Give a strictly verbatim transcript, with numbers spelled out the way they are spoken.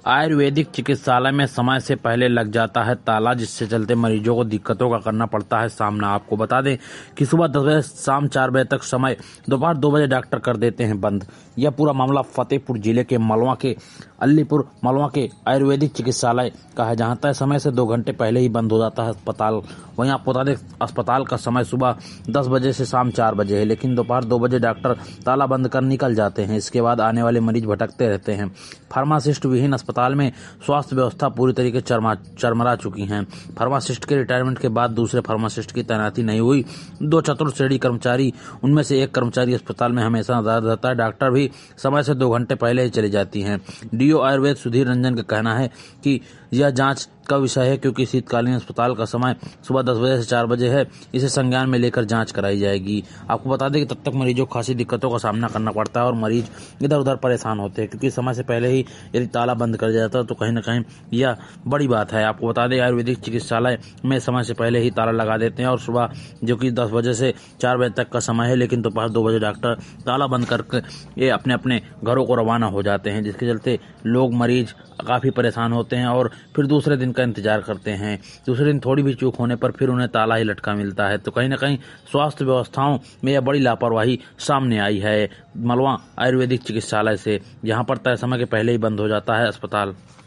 आयुर्वेदिक चिकित्सालय में समय से पहले लग जाता है ताला, जिससे चलते मरीजों को दिक्कतों का करना पड़ता है सामना। आपको बता दें कि सुबह दस बजे शाम चार बजे तक समय, दोपहर दो बजे डॉक्टर कर देते हैं बंद। यह पूरा मामला फतेहपुर जिले के मलवा के अलीपुर मलवा के आयुर्वेदिक चिकित्सालय का है, जहां तय समय से दो घंटे पहले ही बंद हो जाता है अस्पताल। वहीं आपको बता दें अस्पताल का समय सुबह दस बजे से शाम चार बजे है, लेकिन दोपहर दो बजे डॉक्टर ताला बंद कर निकल जाते हैं। इसके बाद आने वाले मरीज भटकते रहते हैं। फार्मासिस्ट विहीन अस्पताल में स्वास्थ्य व्यवस्था पूरी तरीके चरमा चरमरा चुकी है। फार्मासिस्ट के रिटायरमेंट के बाद दूसरे फार्मासिस्ट की तैनाती नहीं हुई। दो चतुर्थ श्रेणी कर्मचारी, उनमें से एक कर्मचारी अस्पताल में हमेशा नजर रहता है। डॉक्टर भी समय से दो घंटे पहले ही चली जाती हैं। डीओ आयुर्वेद सुधीर रंजन का कहना है कि यह जांच का विषय है, क्योंकि शीतकालीन अस्पताल का समय सुबह दस बजे से चार बजे है। इसे संज्ञान में लेकर जांच कराई जाएगी। आपको बता दें कि तब तक मरीजों को खासी दिक्कतों का सामना करना पड़ता है और मरीज इधर उधर परेशान होते हैं, क्योंकि समय से पहले ही यदि ताला बंद कर जाता है तो कहीं ना कहीं यह बड़ी बात है। आपको बता दें आयुर्वेदिक चिकित्सालय में समय से पहले ही ताला लगा देते हैं और सुबह जो कि दस बजे से चार बजे तक का समय है, लेकिन दोपहर दो बजे डॉक्टर ताला बंद करके ये अपने अपने घरों को रवाना हो जाते हैं, जिसके चलते लोग मरीज काफी परेशान होते हैं और फिर दूसरे दिन का इंतजार करते हैं। दूसरे दिन थोड़ी भी चूक होने पर फिर उन्हें ताला ही लटका मिलता है। तो कहीं ना कहीं स्वास्थ्य व्यवस्थाओं में यह बड़ी लापरवाही सामने आई है मलवा आयुर्वेदिक चिकित्सालय से, जहां पर तय समय के पहले ही बंद हो जाता है अस्पताल।